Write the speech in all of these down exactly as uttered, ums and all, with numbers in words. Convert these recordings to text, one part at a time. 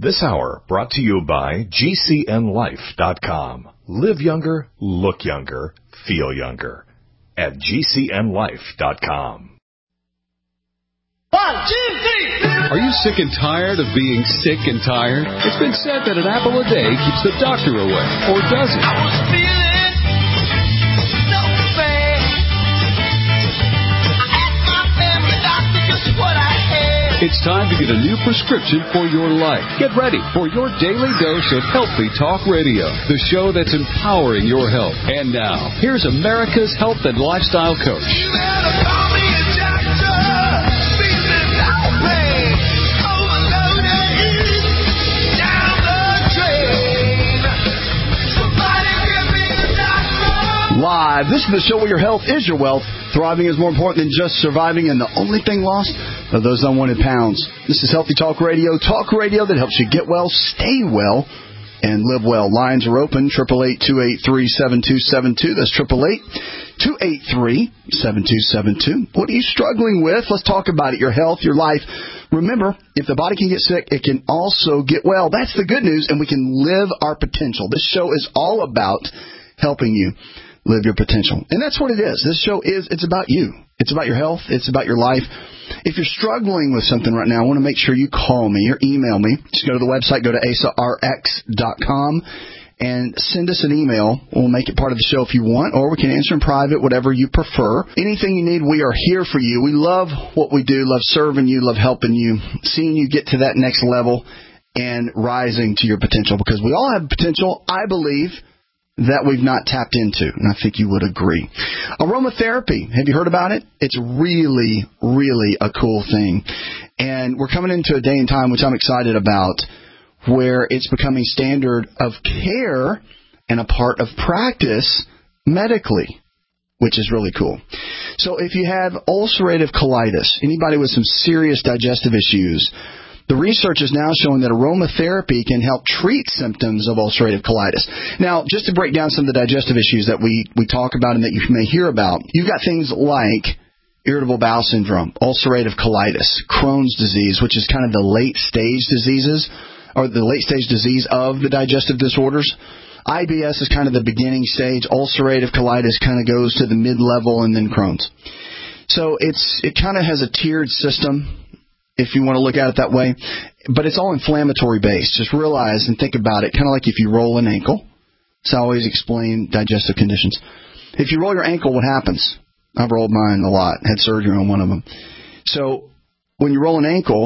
This hour brought to you by G C N life dot com. Live younger, look younger, feel younger at G C N life dot com. One, two, three. Are you sick and tired of being sick and tired? It's been said that an apple a day keeps the doctor away, or does it? I was feeling so bad. I asked my family doctor just what I had. It's time to get a new prescription for your life. Get ready for your daily dose of Healthy Talk Radio, the show that's empowering your health. And now, here's America's health and lifestyle coach. You better call me a doctor. Feeling outraged, overloaded, down the drain. Somebody give me a doctor. Live. This is the show where your health is your wealth. Thriving is more important than just surviving, and the only thing lost are those unwanted pounds. This is Healthy Talk Radio, talk radio that helps you get well, stay well, and live well. Lines are open, eight eight eight, two eight three, seven two seven two. That's eight eight eight, two eight three, seven two seven two. What are you struggling with? Let's talk about it. Your health, your life. Remember, if the body can get sick, it can also get well. That's the good news, and we can live our potential. This show is all about helping you live your potential. And that's what it is. This show is, it's about you. It's about your health. It's about your life. If you're struggling with something right now, I want to make sure you call me or email me. Just go to the website, go to asa r x dot com, and send us an email. We'll make it part of the show if you want, or we can answer in private, whatever you prefer. Anything you need, we are here for you. We love what we do, love serving you, love helping you, seeing you get to that next level and rising to your potential, because we all have potential, I believe, that we've not tapped into, and I think you would agree. Aromatherapy, have you heard about it? It's really, really a cool thing. And we're coming into a day and time, which I'm excited about, where it's becoming standard of care and a part of practice medically, which is really cool. So if you have ulcerative colitis, anybody with some serious digestive issues, the research is now showing that aromatherapy can help treat symptoms of ulcerative colitis. Now, just to break down some of the digestive issues that we, we talk about and that you may hear about, you've got things like irritable bowel syndrome, ulcerative colitis, Crohn's disease, which is kind of the late-stage diseases, or the late-stage disease of the digestive disorders. I B S is kind of the beginning stage. Ulcerative colitis kind of goes to the mid-level, and then Crohn's. So it's it kind of has a tiered system, if you want to look at it that way. But it's all inflammatory based. Just realize and think about it, kind of like if you roll an ankle. So I always explain digestive conditions. If you roll your ankle, what happens? I've rolled mine a lot. Had surgery on one of them. So when you roll an ankle,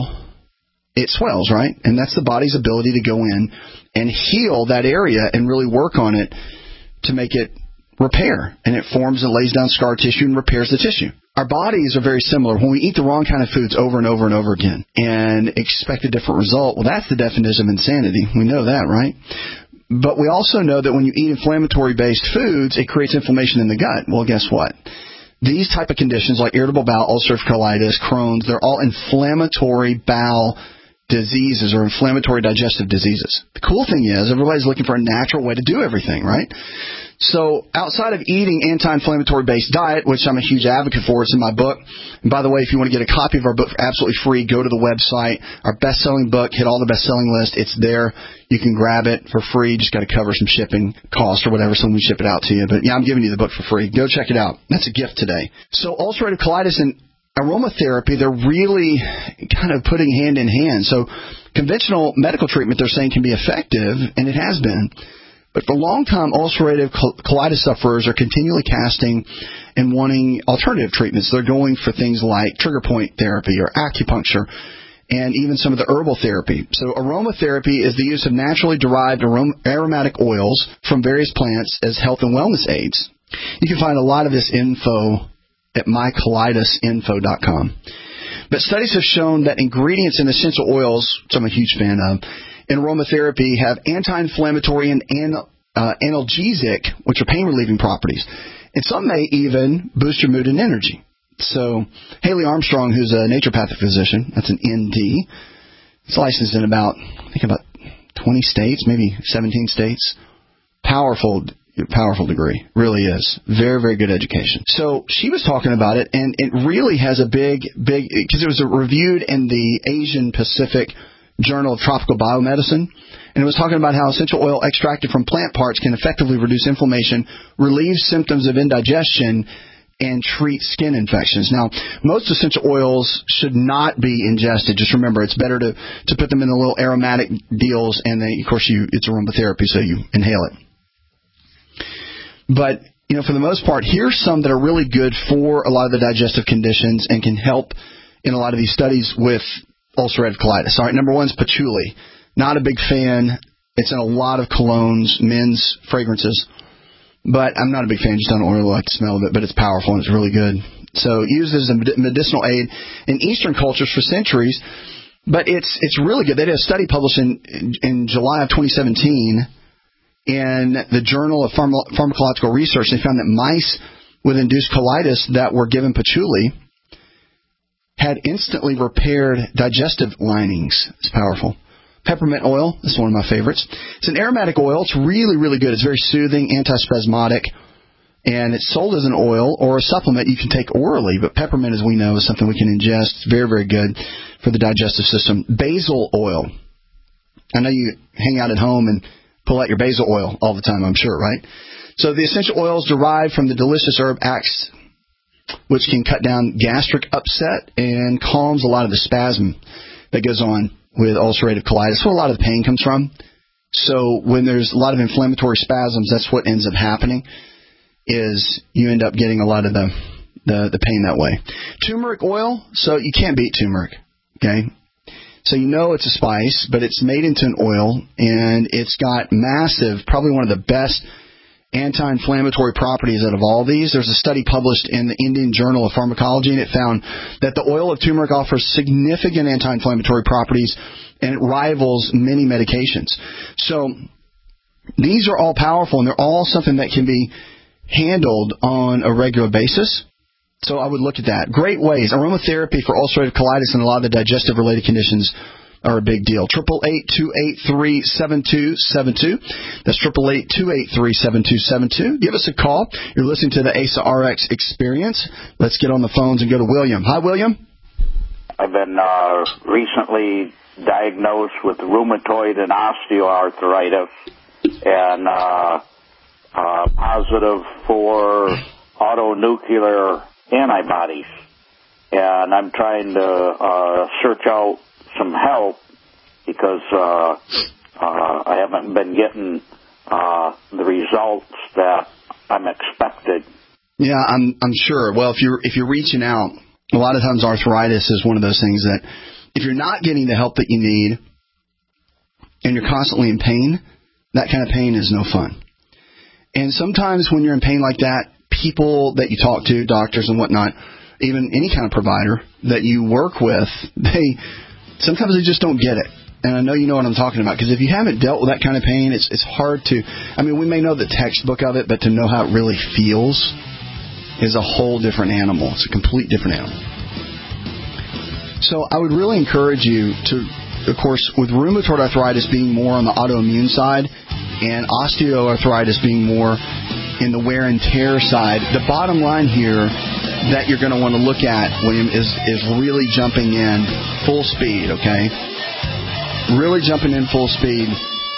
it swells, right? And that's the body's ability to go in and heal that area and really work on it to make it repair. And it forms and lays down scar tissue and repairs the tissue. Our bodies are very similar. When we eat the wrong kind of foods over and over and over again and expect a different result, well, that's the definition of insanity. We know that, right? But we also know that when you eat inflammatory-based foods, it creates inflammation in the gut. Well, guess what? These type of conditions like irritable bowel, ulcerative colitis, Crohn's, they're all inflammatory bowel diseases or inflammatory digestive diseases. The cool thing is everybody's looking for a natural way to do everything, right? So outside of eating anti-inflammatory based diet, which I'm a huge advocate for, it's in my book. And by the way, if you want to get a copy of our book for absolutely free, go to the website. Our best-selling book, hit all the best-selling list. It's there. You can grab it for free. Just got to cover some shipping cost or whatever, so we ship it out to you. But yeah, I'm giving you the book for free. Go check it out. That's a gift today. So ulcerative colitis and aromatherapy, they're really kind of putting hand in hand. So conventional medical treatment, they're saying, can be effective, and it has been. But for long-time ulcerative colitis sufferers are continually casting and wanting alternative treatments. They're going for things like trigger point therapy or acupuncture and even some of the herbal therapy. So aromatherapy is the use of naturally derived arom- aromatic oils from various plants as health and wellness aids. You can find a lot of this info at my colitis info dot com. But studies have shown that ingredients in essential oils, which I'm a huge fan of, in aromatherapy have anti-inflammatory and an- uh, analgesic, which are pain-relieving properties. And some may even boost your mood and energy. So Haley Armstrong, who's a naturopathic physician, that's an N D, is licensed in about, I think about twenty states, maybe seventeen states. Powerful, powerful degree. Really is. Very, very good education. So she was talking about it, and it really has a big, big, because it was reviewed in the Asian Pacific Journal of Tropical Biomedicine. And it was talking about how essential oil extracted from plant parts can effectively reduce inflammation, relieve symptoms of indigestion, and treat skin infections. Now, most essential oils should not be ingested. Just remember, it's better to, to put them in the little aromatic deals, and then, of course, you it's aromatherapy, so you inhale it. But, you know, for the most part, here's some that are really good for a lot of the digestive conditions and can help in a lot of these studies with ulcerative colitis. All right, number one is patchouli. Not a big fan. It's in a lot of colognes, men's fragrances. But I'm not a big fan. Just don't really like the smell of it, but it's powerful and it's really good. So used as a medicinal aid in Eastern cultures for centuries. But it's it's really good. They did a study published in, in July of twenty seventeen in the Journal of Pharma- Pharmacological Research. They found that mice with induced colitis that were given patchouli had instantly repaired digestive linings. It's powerful. Peppermint oil, this is one of my favorites. It's an aromatic oil. It's really, really good. It's very soothing, antispasmodic, and it's sold as an oil or a supplement you can take orally. But peppermint, as we know, is something we can ingest. It's very, very good for the digestive system. Basil oil. I know you hang out at home and pull out your basil oil all the time, I'm sure, right? So the essential oils derived from the delicious herb axe, which can cut down gastric upset and calms a lot of the spasm that goes on with ulcerative colitis. That's where a lot of the pain comes from. So when there's a lot of inflammatory spasms, that's what ends up happening, is you end up getting a lot of the, the, the pain that way. Turmeric oil, so you can't beat turmeric, okay? So you know it's a spice, but it's made into an oil, and it's got massive, probably one of the best anti-inflammatory properties out of all these. There's a study published in the Indian Journal of Pharmacology, and it found that the oil of turmeric offers significant anti-inflammatory properties, and it rivals many medications. So these are all powerful, and they're all something that can be handled on a regular basis. So I would look at that. Great ways. Aromatherapy for ulcerative colitis and a lot of the digestive-related conditions are a big deal. eight eight eight, two eight three, seven two seven two. That's eight eight eight, two eight three, seven two seven two. Give us a call. You're listening to the A S A R X Experience. Let's get on the phones and go to William. Hi, William. I've been uh, recently diagnosed with rheumatoid and osteoarthritis, and uh, uh, positive for autonuclear antibodies. And I'm trying to uh, search out some help because uh, uh, I haven't been getting uh, the results that I'm expecting. Yeah, I'm I'm sure. Well, if you're if you're reaching out, a lot of times arthritis is one of those things that if you're not getting the help that you need and you're constantly in pain, that kind of pain is no fun. And sometimes when you're in pain like that, people that you talk to, doctors and whatnot, even any kind of provider that you work with, they sometimes they just don't get it. And I know you know what I'm talking about, because if you haven't dealt with that kind of pain, it's it's hard to, I mean, we may know the textbook of it, but to know how it really feels is a whole different animal. It's a complete different animal. So I would really encourage you to, of course, with rheumatoid arthritis being more on the autoimmune side and osteoarthritis being more in the wear and tear side, the bottom line here that you're going to want to look at, William, is, is really jumping in full speed, okay? Really jumping in full speed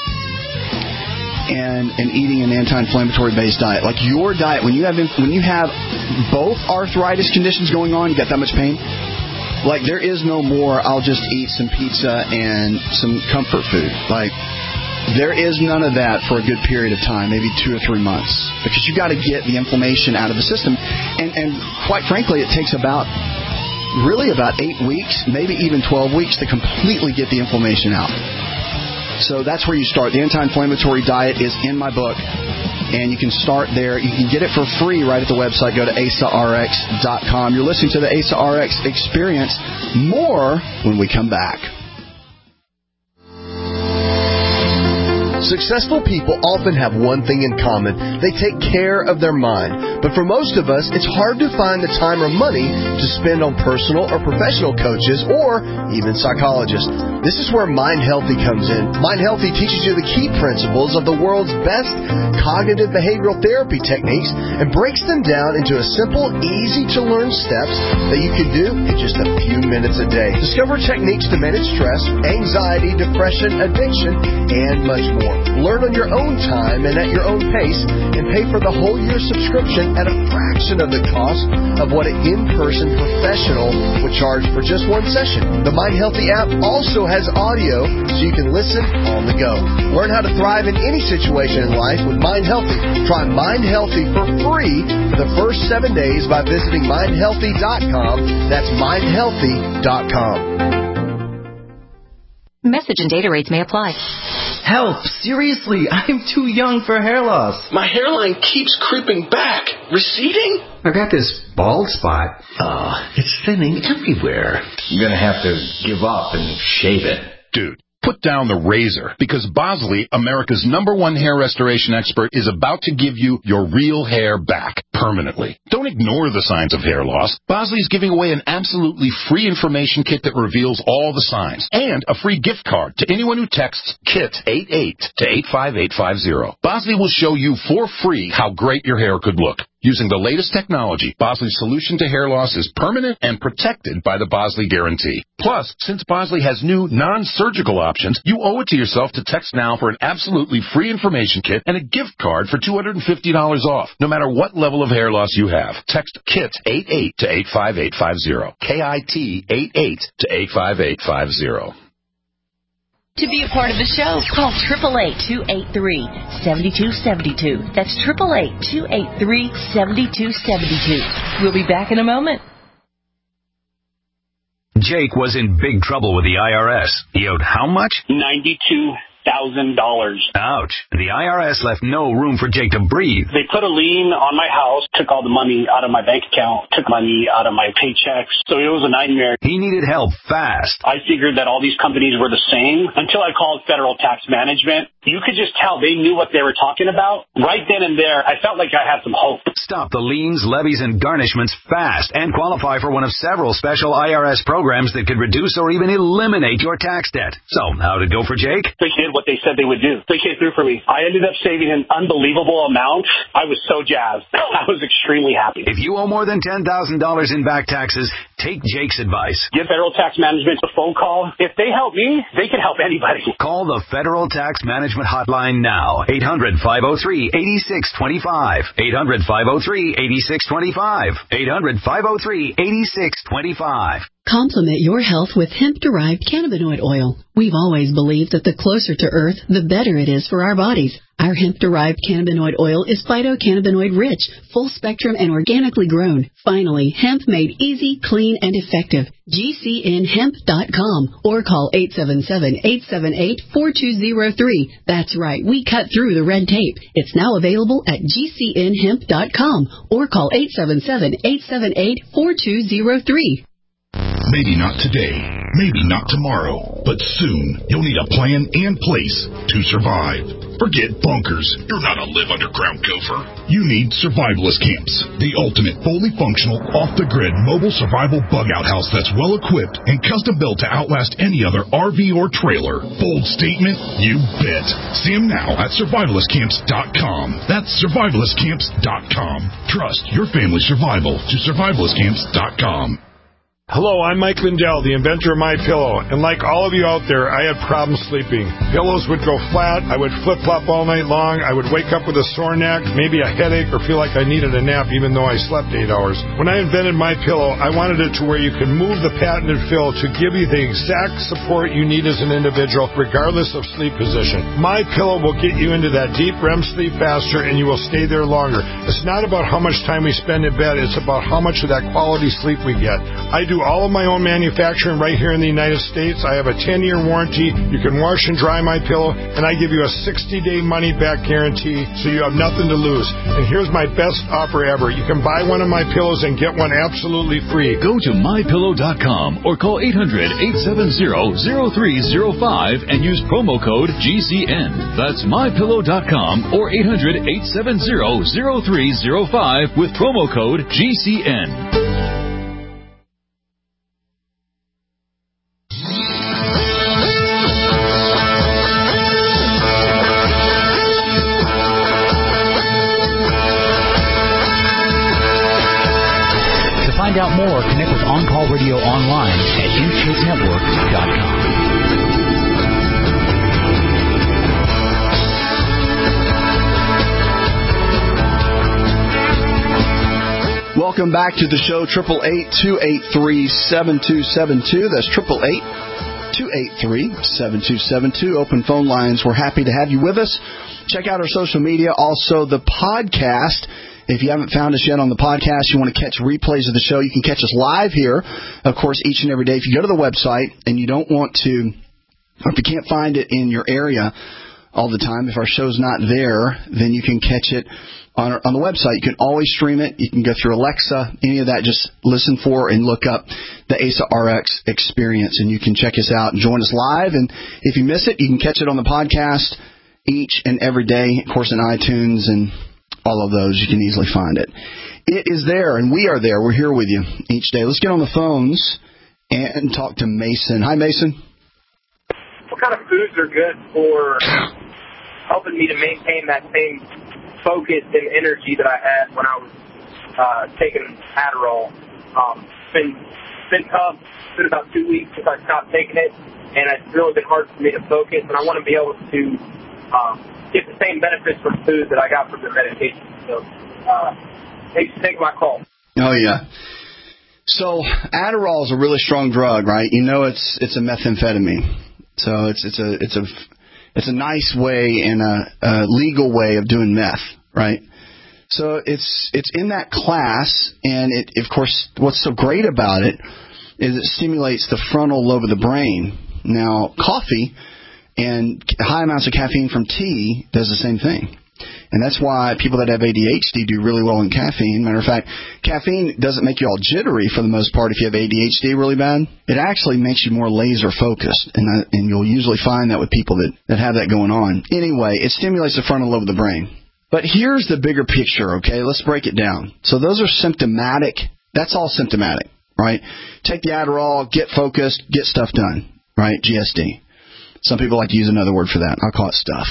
and and eating an anti-inflammatory based diet. Like your diet, when you have when you have both arthritis conditions going on, you got that much pain, like there is no more, I'll just eat some pizza and some comfort food. Like there is none of that for a good period of time, maybe two or three months, because you got to get the inflammation out of the system. And, and quite frankly, it takes about, really about eight weeks, maybe even twelve weeks to completely get the inflammation out. So that's where you start. The anti-inflammatory diet is in my book, and you can start there. You can get it for free right at the website. Go to A S A R X dot com. You're listening to the A S A R X Experience. More when we come back. Successful people often have one thing in common. They take care of their mind. But for most of us, it's hard to find the time or money to spend on personal or professional coaches or even psychologists. This is where Mind Healthy comes in. Mind Healthy teaches you the key principles of the world's best cognitive behavioral therapy techniques and breaks them down into a simple, easy-to-learn steps that you can do in just a few minutes a day. Discover techniques to manage stress, anxiety, depression, addiction, and much more. Learn on your own time and at your own pace, and pay for the whole year subscription at a fraction of the cost of what an in-person professional would charge for just one session. The Mind Healthy app also has audio so you can listen on the go. Learn how to thrive in any situation in life with Mind Healthy. Try Mind Healthy for free for the first seven days by visiting mind healthy dot com. That's mind healthy dot com. Message and data rates may apply. Help! Seriously, I'm too young for hair loss. My hairline keeps creeping back. Receding? I got this bald spot. Oh, it's thinning everywhere. I'm gonna have to give up and shave it. Dude, put down the razor, because Bosley, America's number one hair restoration expert, is about to give you your real hair back permanently. Don't ignore the signs of hair loss. Bosley's giving away an absolutely free information kit that reveals all the signs, and a free gift card to anyone who texts KIT eighty-eight to eight five eight five zero. Bosley will show you for free how great your hair could look. Using the latest technology, Bosley's solution to hair loss is permanent and protected by the Bosley Guarantee. Plus, since Bosley has new non-surgical options, you owe it to yourself to text now for an absolutely free information kit and a gift card for two hundred fifty dollars off, no matter what level of hair loss you have. Text KIT eighty-eight to eight five eight five zero. K I T eighty-eight to eight five eight five zero. To be a part of the show, call eight eight eight, two eight three, seven two seven two. That's eight eight eight, two eight three, seven two seven two. We'll be back in a moment. Jake was in big trouble with the I R S. He owed how much? ninety-two thousand dollars. Ouch. The I R S left no room for Jake to breathe. They put a lien on my house, took all the money out of my bank account, took money out of my paychecks. So it was a nightmare. He needed help fast. I figured that all these companies were the same until I called Federal Tax Management. You could just tell they knew what they were talking about. Right then and there, I felt like I had some hope. Stop the liens, levies, and garnishments fast and qualify for one of several special I R S programs that could reduce or even eliminate your tax debt. So, how'd it go for Jake? They did what they said they would do. They came through for me. I ended up saving an unbelievable amount. I was so jazzed. I was extremely happy. If you owe more than ten thousand dollars in back taxes, take Jake's advice. Give Federal Tax Management a phone call. If they help me, they can help anybody. Call the Federal Tax Management Hotline now. eight hundred, five oh three, eight six two five. eight hundred, five oh three, eight six two five. eight hundred, five oh three, eight six two five. Complement your health with hemp-derived cannabinoid oil. We've always believed that the closer to Earth, the better it is for our bodies. Our hemp-derived cannabinoid oil is phytocannabinoid rich, full spectrum, and organically grown. Finally, hemp made easy, clean, and effective. G C N hemp dot com or call eight seven seven, eight seven eight, four two zero three. That's right, we cut through the red tape. It's now available at G C N hemp dot com or call eight seven seven, eight seven eight, four two zero three. Maybe not today, maybe not tomorrow, but soon you'll need a plan and place to survive. Forget bunkers. You're not a live underground gopher. You need Survivalist Camps, the ultimate fully functional, off-the-grid mobile survival bug-out house that's well-equipped and custom-built to outlast any other R V or trailer. Bold statement? You bet. See them now at survivalist camps dot com. That's survivalist camps dot com. Trust your family's survival to survivalist camps dot com. Hello, I'm Mike Lindell, the inventor of MyPillow, and like all of you out there, I had problems sleeping. Pillows would go flat, I would flip-flop all night long, I would wake up with a sore neck, maybe a headache, or feel like I needed a nap even though I slept eight hours. When I invented MyPillow, I wanted it to where you could move the patented fill to give you the exact support you need as an individual, regardless of sleep position. MyPillow will get you into that deep R E M sleep faster, and you will stay there longer. It's not about how much time we spend in bed, it's about how much of that quality sleep we get. I do do all of my own manufacturing right here in the United States. I have a ten-year warranty. You can wash and dry my pillow, and I give you a sixty-day money-back guarantee, so you have nothing to lose. And here's my best offer ever. You can buy one of my pillows and get one absolutely free. Go to my pillow dot com or call eight hundred, eight seven zero, zero three zero five and use promo code G C N. That's my pillow dot com or eight hundred, eight seven zero, zero three zero five with promo code G C N. Find out more, connect with On Call Radio online at intake network dot com. Welcome back to the show, triple eight, two eight three, seven two seven two. That's triple eight, two eight three, seven two seven two. Open phone lines. We're happy to have you with us. Check out our social media, also the podcast. If you haven't found us yet on the podcast, you want to catch replays of the show, you can catch us live here, of course, each and every day. If you go to the website and you don't want to, or if you can't find it in your area all the time, if our show's not there, then you can catch it on, our, on the website. You can always stream it. You can go through Alexa, any of that. Just listen for and look up the A S A R X experience, and you can check us out and join us live. And if you miss it, you can catch it on the podcast each and every day, of course, in iTunes and all of those. You can easily find it. It is there, and we are there. We're here with you each day. Let's get on the phones and talk to Mason. Hi, Mason. What kind of foods are good for helping me to maintain that same focus and energy that I had when I was uh, taking Adderall? Um, it's been, it's been tough. It's been about two weeks since I stopped taking it, and it's really been hard for me to focus, and I want to be able to um, get the same benefits from food that I got from the medication. So, uh, thanks for taking my call. Oh, yeah. So, Adderall is a really strong drug, right? You know it's it's a methamphetamine. So, it's it's a it's a it's a nice way and a, a legal way of doing meth, right? So, it's it's in that class, and it of course, what's so great about it is it stimulates the frontal lobe of the brain. Now, coffee and high amounts of caffeine from tea does the same thing. And that's why people that have A D H D do really well in caffeine. Matter of fact, caffeine doesn't make you all jittery for the most part if you have A D H D really bad. It actually makes you more laser focused. And, uh, and you'll usually find that with people that, that have that going on. Anyway, it stimulates the frontal lobe of the brain. But here's the bigger picture, okay? Let's break it down. So those are symptomatic. That's all symptomatic, right? Take the Adderall, get focused, get stuff done, right? G S D. Some people like to use another word for that. I'll call it stuff.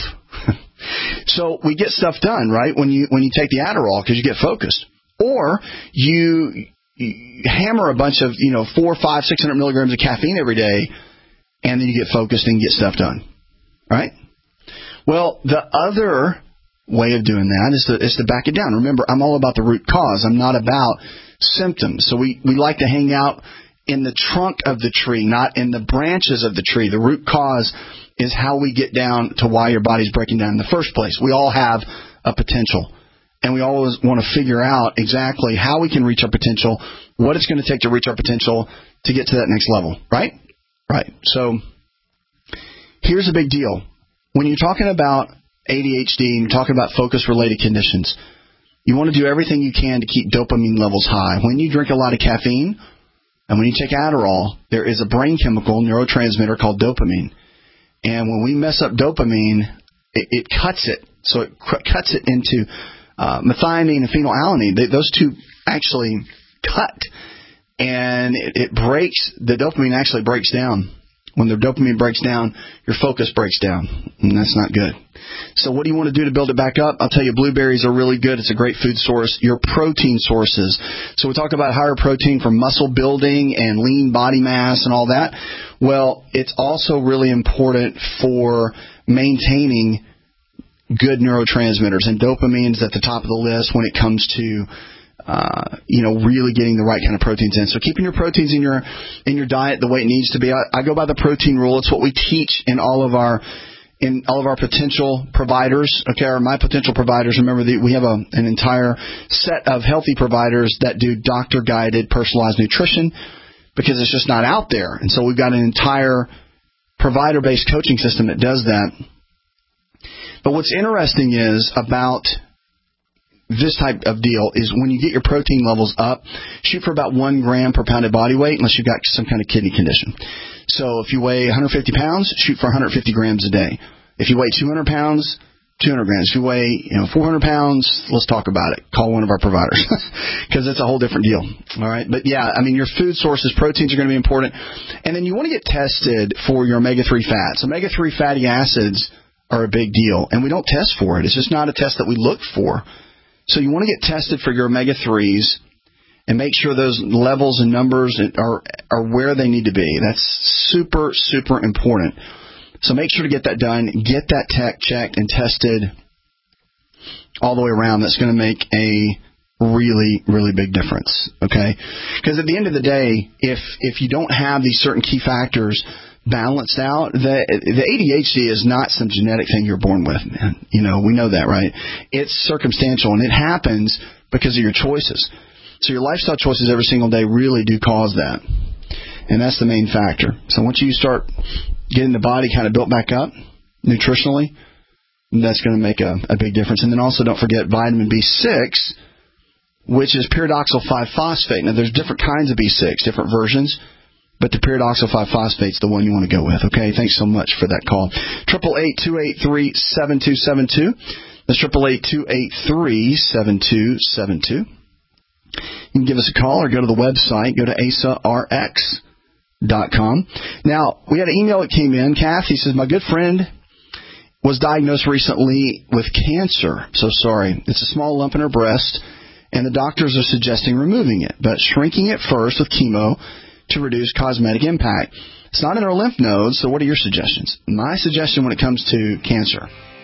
So we get stuff done, right, when you when you take the Adderall because you get focused. Or you, you hammer a bunch of, you know, four, five, six hundred milligrams of caffeine every day, and then you get focused and get stuff done, right? Well, the other way of doing that is to, is to back it down. Remember, I'm all about the root cause. I'm not about symptoms. So we, we like to hang out in the trunk of the tree, not in the branches of the tree. The root cause is how we get down to why your body's breaking down in the first place. We all have a potential, and we always want to figure out exactly how we can reach our potential, what it's going to take to reach our potential to get to that next level, right? Right. So here's a big deal. When you're talking about A D H D and you're talking about focus-related conditions, you want to do everything you can to keep dopamine levels high. When you drink a lot of caffeine and when you take Adderall, there is a brain chemical, neurotransmitter called dopamine. And when we mess up dopamine, it, it cuts it. So it cr- cuts it into uh, methionine and phenylalanine. They, those two actually cut. And it, it breaks, the dopamine actually breaks down. When the dopamine breaks down, your focus breaks down. And that's not good. So what do you want to do to build it back up? I'll tell you, blueberries are really good. It's a great food source. Your protein sources. So we talk about higher protein for muscle building and lean body mass and all that. Well, it's also really important for maintaining good neurotransmitters. And dopamine is at the top of the list when it comes to Uh, you know, really getting the right kind of proteins in. So keeping your proteins in your in your diet the way it needs to be. I, I go by the protein rule. It's what we teach in all of our in all of our potential providers. Okay, or my potential providers. Remember, the, we have a, an entire set of healthy providers that do doctor-guided personalized nutrition. because it's just not out there. And so we've got an entire provider-based coaching system that does that. But what's interesting is about this type of deal is when you get your protein levels up, shoot for about one gram per pound of body weight unless you've got some kind of kidney condition. So if you weigh one hundred fifty pounds, shoot for one hundred fifty grams a day. If you weigh two hundred pounds, two hundred grams. If you weigh, you know, four hundred pounds, let's talk about it. Call one of our providers because it's a whole different deal. All right. But yeah, I mean, your food sources, proteins are going to be important. And then you want to get tested for your omega three fats. omega three fatty acids are a big deal, and we don't test for it. It's just not a test that we look for. So you want to get tested for your omega threes and make sure those levels and numbers are are where they need to be. That's super, super important. So make sure to get that done. Get that tech checked and tested all the way around. That's going to make a really, really big difference, okay? Because at the end of the day, if if you don't have these certain key factors balanced out, the the A D H D is not some genetic thing you're born with, man. You know, we know that, right? It's circumstantial, and it happens because of your choices. So your lifestyle choices every single day really do cause that, and that's the main factor. So once you start getting the body kind of built back up nutritionally, that's going to make a, a big difference. And then also don't forget vitamin B six, which is pyridoxal five phosphate. Now, there's different kinds of B six, different versions, but the pyridoxal five phosphate is the one you want to go with. Okay, thanks so much for that call. eight eight eight, two eight three, seven two seven two. That's eight eight eight, two eight three, seven two seven two. You can give us a call or go to the website. Go to asa r x dot com. Now, we had an email that came in. Kathy says, my good friend was diagnosed recently with cancer. So sorry. It's a small lump in her breast, and the doctors are suggesting removing it, but shrinking it first with chemo to reduce cosmetic impact. It's not in her lymph nodes, so what are your suggestions? My suggestion when it comes to cancer,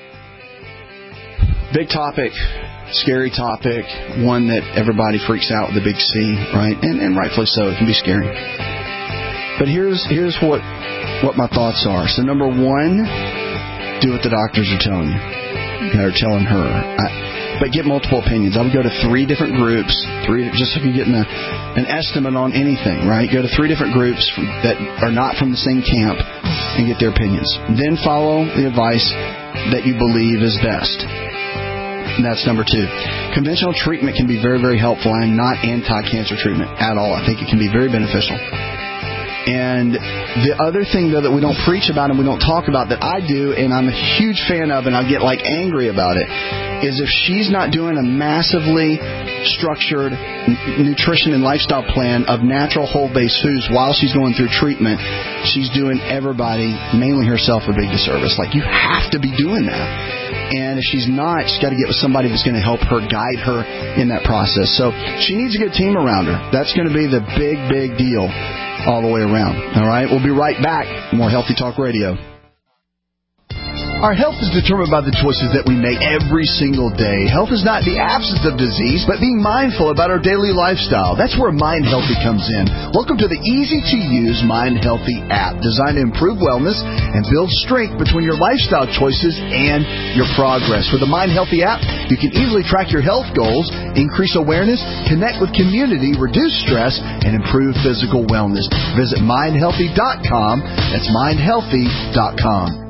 big topic, scary topic, one that everybody freaks out with the big C, right? And, and rightfully so. It can be scary. But here's here's what what my thoughts are. So number one, do what the doctors are telling you. They're telling her. I, but get multiple opinions. I would go to three different groups, three just so you're getting a, an estimate on anything, right? Go to three different groups from, that are not from the same camp and get their opinions. Then follow the advice that you believe is best. And that's number two. Conventional treatment can be very, very helpful. I'm not anti-cancer treatment at all. I think it can be very beneficial. And the other thing, though, that we don't preach about and we don't talk about that I do, and I'm a huge fan of, and I get, like, angry about it, is if she's not doing a massively structured nutrition and lifestyle plan of natural whole-based foods while she's going through treatment, she's doing everybody, mainly herself, a big disservice. Like, you have to be doing that. And if she's not, she's got to get with somebody that's going to help her, guide her in that process. So she needs a good team around her. That's going to be the big, big deal all the way around. All right? We'll be right back. More Healthy Talk Radio. Our health is determined by the choices that we make every single day. Health is not the absence of disease, but being mindful about our daily lifestyle. That's where Mind Healthy comes in. Welcome to the easy-to-use Mind Healthy app, designed to improve wellness and build strength between your lifestyle choices and your progress. With the Mind Healthy app, you can easily track your health goals, increase awareness, connect with community, reduce stress, and improve physical wellness. Visit mind healthy dot com. That's mind healthy dot com.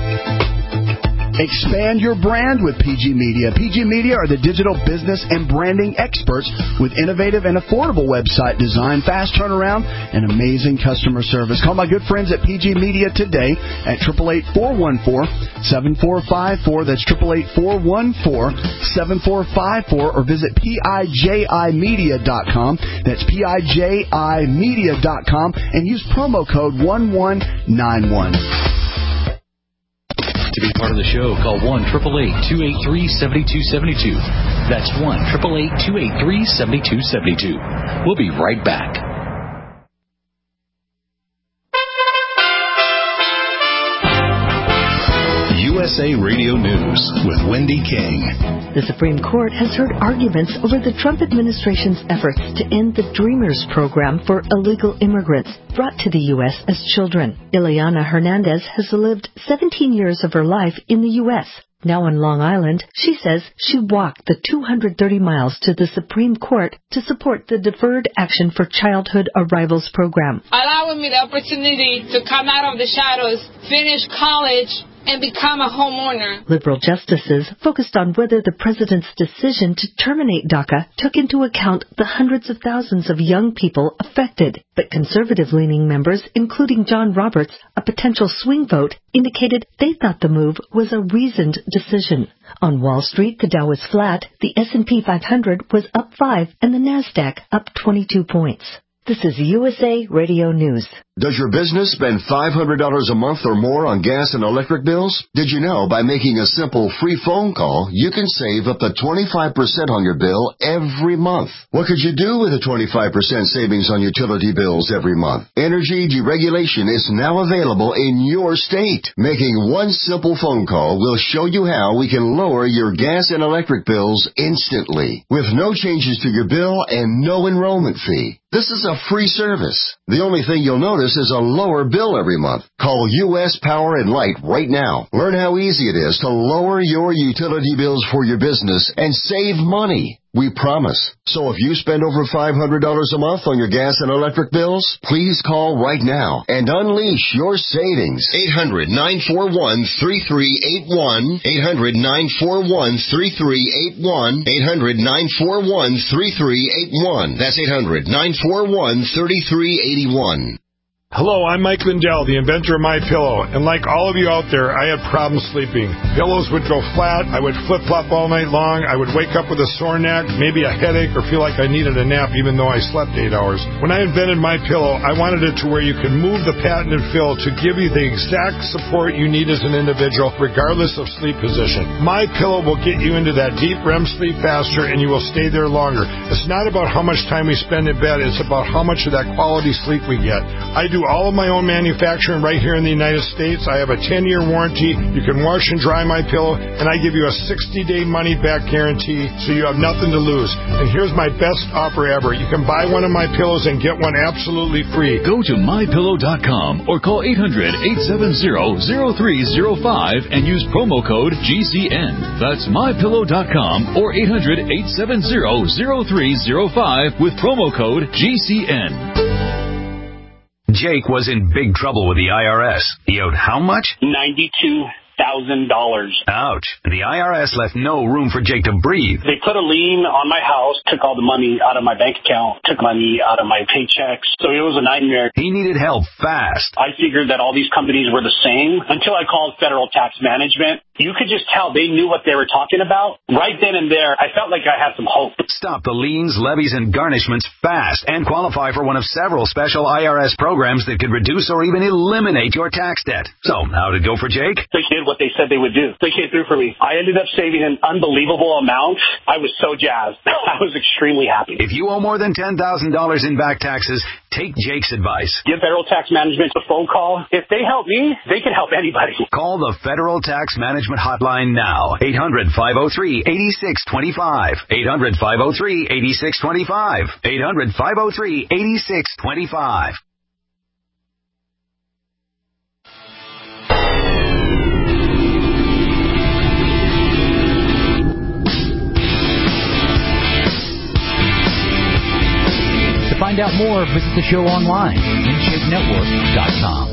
Expand your brand with P G Media. P G Media are the digital business and branding experts with innovative and affordable website design, fast turnaround, and amazing customer service. Call my good friends at P G Media today at eight eight eight, four one four, seven four five four. That's eight eight eight, four one four, seven four five four, or visit P I J I media dot com. That's P I J I media dot com and use promo code one one nine one. To be part of the show, call one eight eight eight, two eight three, seven two seven two. That's one eight eight eight, two eight three, seven two seven two. We'll be right back. U S A Radio News with Wendy King. The Supreme Court has heard arguments over the Trump administration's efforts to end the Dreamers program for illegal immigrants brought to the U S as children. Ileana Hernandez has lived seventeen years of her life in the U S. Now in Long Island, she says she walked the two hundred thirty miles to the Supreme Court to support the Deferred Action for Childhood Arrivals program. Allowing me the opportunity to come out of the shadows, finish college, and become a homeowner. Liberal justices focused on whether the president's decision to terminate DACA took into account the hundreds of thousands of young people affected. But conservative-leaning members, including John Roberts, a potential swing vote, indicated they thought the move was a reasoned decision. On Wall Street, the Dow was flat, the S and P five hundred was up five, and the NASDAQ up twenty-two points. This is U S A Radio News. Does your business spend five hundred dollars a month or more on gas and electric bills? Did you know by making a simple free phone call, you can save up to twenty-five percent on your bill every month? What could you do with a twenty-five percent savings on utility bills every month? Energy deregulation is now available in your state. Making one simple phone call will show you how we can lower your gas and electric bills instantly, with no changes to your bill and no enrollment fee. This is a free service. The only thing you'll notice is a lower bill every month. Call U S Power and Light right now. Learn how easy it is to lower your utility bills for your business and save money. We promise. So if you spend over five hundred dollars a month on your gas and electric bills, please call right now and unleash your savings. eight hundred, nine four one, three three eight one. eight hundred, nine four one, three three eight one. eight hundred, nine four one, three three eight one. That's eight hundred, nine four one, three three eight one. Hello, I'm Mike Lindell, the inventor of MyPillow, and like all of you out there, I had problems sleeping. Pillows would go flat, I would flip-flop all night long, I would wake up with a sore neck, maybe a headache, or feel like I needed a nap even though I slept eight hours. When I invented MyPillow, I wanted it to where you could move the patented fill to give you the exact support you need as an individual, regardless of sleep position. MyPillow will get you into that deep R E M sleep faster, and you will stay there longer. It's not about how much time we spend in bed, it's about how much of that quality sleep we get. I do all of my own manufacturing right here in the United States. I have a ten-year warranty. You can wash and dry my pillow, and I give you a sixty-day money-back guarantee, so you have nothing to lose. And here's my best offer ever. You can buy one of my pillows and get one absolutely free. Go to my pillow dot com or call eight hundred, eight seven zero, zero three zero five and use promo code G C N. That's my pillow dot com or eight hundred, eight seven zero, zero three zero five with promo code G C N. Jake was in big trouble with the I R S. He owed how much? ninety-two thousand dollars. Ouch. The I R S left no room for Jake to breathe. They put a lien on my house, took all the money out of my bank account, took money out of my paychecks. So it was a nightmare. He needed help fast. I figured that all these companies were the same until I called Federal Tax Management. You could just tell they knew what they were talking about. Right then and there, I felt like I had some hope. Stop the liens, levies, and garnishments fast and qualify for one of several special I R S programs that could reduce or even eliminate your tax debt. So, how'd it go for Jake? They did what they said they would do. They came through for me. I ended up saving an unbelievable amount. I was so jazzed. I was extremely happy. If you owe more than ten thousand dollars in back taxes, take Jake's advice. Give Federal Tax Management a phone call. If they help me, they can help anybody. Call the Federal Tax Management Hotline now. eight hundred, five oh three, eight six two five. eight hundred, five oh three, eight six two five. eight hundred, five oh three, eight six two five. To find out more, visit the show online, in shape network dot com.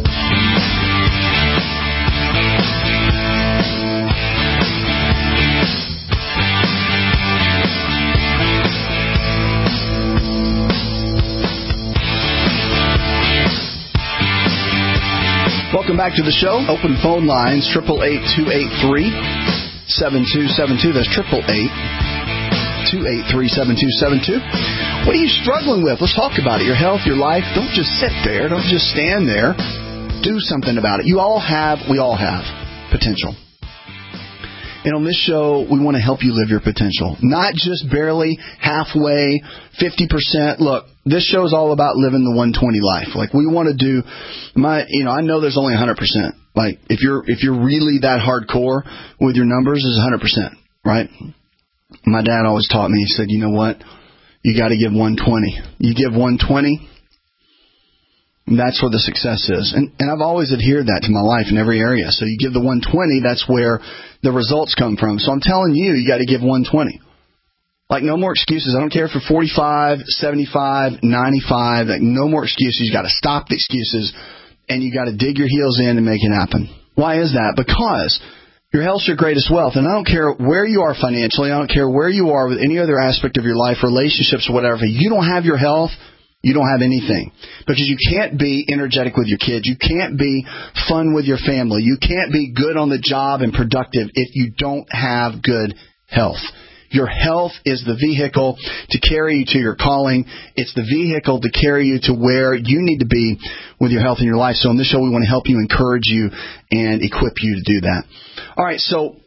Welcome back to the show. Open phone lines, eight eight eight, two eight three, seven two seven two. That's eight eight eight, two eight three, seven two seven two. What are you struggling with? Let's talk about it. Your health, your life. Don't just sit there. Don't just stand there. Do something about it. You all have, we all have potential. And on this show, we want to help you live your potential. Not just barely, halfway, fifty percent. Look, this show is all about living the one twenty life. Like, we want to do, my, you know, I know there's only one hundred percent. Like, if you're, if you're really that hardcore with your numbers, it's one hundred percent, right? My dad always taught me, he said, you know what? You got to give one twenty. You give one twenty, And that's where the success is. And, and I've always adhered that to my life in every area. So you give the one twenty, that's where the results come from. So I'm telling you, you got to give one twenty. Like, no more excuses. I don't care if you're forty-five, seventy-five, ninety-five. Like, no more excuses. You got to stop the excuses, and you got to dig your heels in and make it happen. Why is that? Because your health's your greatest wealth. And I don't care where you are financially. I don't care where you are with any other aspect of your life, relationships or whatever. If you don't have your health, you don't have anything. Because you can't be energetic with your kids. You can't be fun with your family. You can't be good on the job and productive if you don't have good health. Your health is the vehicle to carry you to your calling. It's the vehicle to carry you to where you need to be with your health in your life. So in this show, we want to help you, encourage you, and equip you to do that. All right, so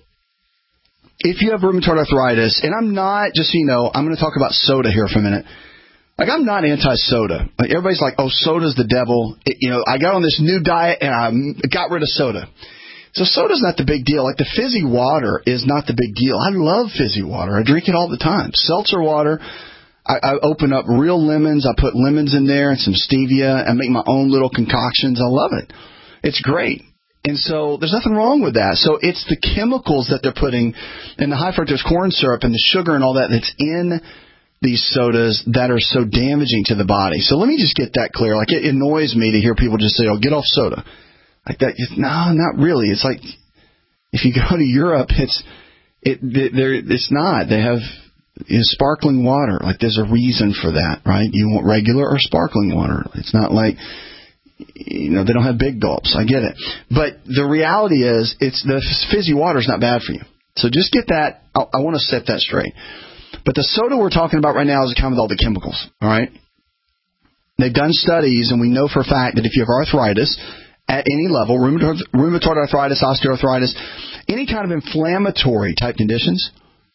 if you have rheumatoid arthritis, and I'm not, just so you know, I'm going to talk about soda here for a minute. Like, I'm not anti-soda. Like, everybody's like, oh, soda's the devil. It, you know, I got on this new diet, and I got rid of soda. So soda's not the big deal. Like, the fizzy water is not the big deal. I love fizzy water. I drink it all the time. Seltzer water, I, I open up real lemons. I put lemons in there and some stevia. I make my own little concoctions. I love it. It's great. And so there's nothing wrong with that. So it's the chemicals that they're putting in the high fructose corn syrup and the sugar and all that that's in these sodas that are so damaging to the body. So let me just get that clear. Like, it annoys me to hear people just say, oh, get off soda. Like that, no, not really. It's like if you go to Europe, it's it. There, it's not. They have you know, sparkling water. Like, there's a reason for that, right? You want regular or sparkling water. It's not like you know they don't have big gulps. I get it, but the reality is, it's the fizzy water is not bad for you. So just get that. I, I want to set that straight. But the soda we're talking about right now is a kind with all the chemicals. All right. They've done studies, and we know for a fact that if you have arthritis at any level, rheumatoid, rheumatoid arthritis, osteoarthritis, any kind of inflammatory type conditions,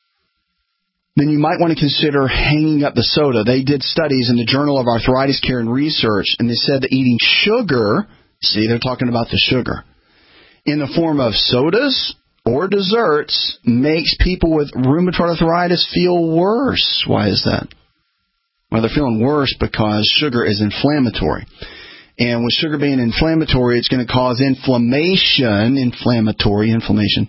then you might want to consider hanging up the soda. They did studies in the Journal of Arthritis Care and Research, and they said that eating sugar, see, they're talking about the sugar, in the form of sodas or desserts makes people with rheumatoid arthritis feel worse. Why is that? Well, they're feeling worse because sugar is inflammatory. And with sugar being inflammatory, it's going to cause inflammation, inflammatory inflammation,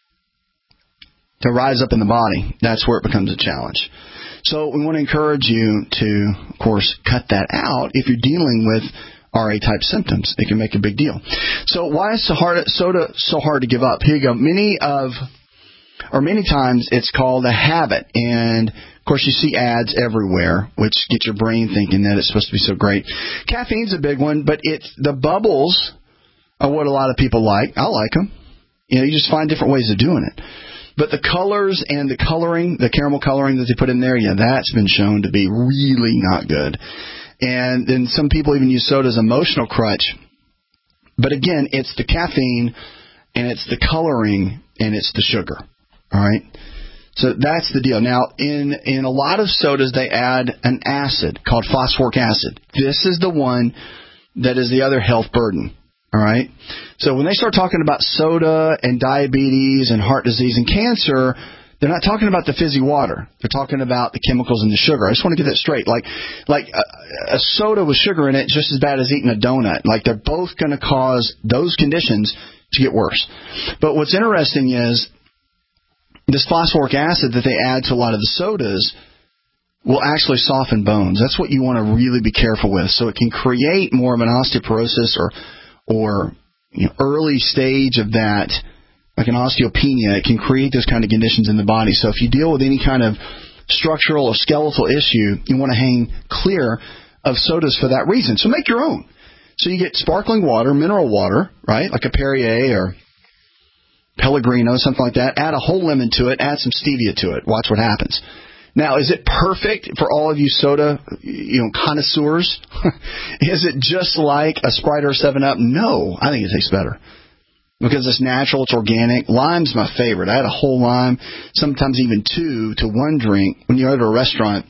to rise up in the body. That's where it becomes a challenge. So we want to encourage you to, of course, cut that out if you're dealing with R A-type symptoms. It can make a big deal. So why is so hard, soda so hard to give up? Here you go. Many of, or many times it's called a habit. And of course, you see ads everywhere, which get your brain thinking that it's supposed to be so great. Caffeine's a big one, but it's the bubbles are what a lot of people like. I like them. You know, you just find different ways of doing it. But the colors and the coloring, the caramel coloring that they put in there, yeah, that's been shown to be really not good. And then some people even use soda as an emotional crutch. But again, it's the caffeine, and it's the coloring, and it's the sugar. All right? So that's the deal. Now, in, in a lot of sodas, they add an acid called phosphoric acid. This is the one that is the other health burden. All right? So when they start talking about soda and diabetes and heart disease and cancer, they're not talking about the fizzy water. They're talking about the chemicals in the sugar. I just want to get that straight. Like, like a, a soda with sugar in it is just as bad as eating a donut. Like, they're both going to cause those conditions to get worse. But what's interesting is this phosphoric acid that they add to a lot of the sodas will actually soften bones. That's what you want to really be careful with. So it can create more of an osteoporosis or, or you know, early stage of that, like an osteopenia. It can create those kind of conditions in the body. So if you deal with any kind of structural or skeletal issue, you want to hang clear of sodas for that reason. So make your own. So you get sparkling water, mineral water, right, like a Perrier or Pellegrino, something like that. Add a whole lemon to it. Add some stevia to it. Watch what happens. Now, is it perfect for all of you soda, you know, connoisseurs? Is it just like a Sprite or seven up? No, I think it tastes better because it's natural, it's organic. Lime's my favorite. I had a whole lime, sometimes even two to one drink. When you go to a restaurant,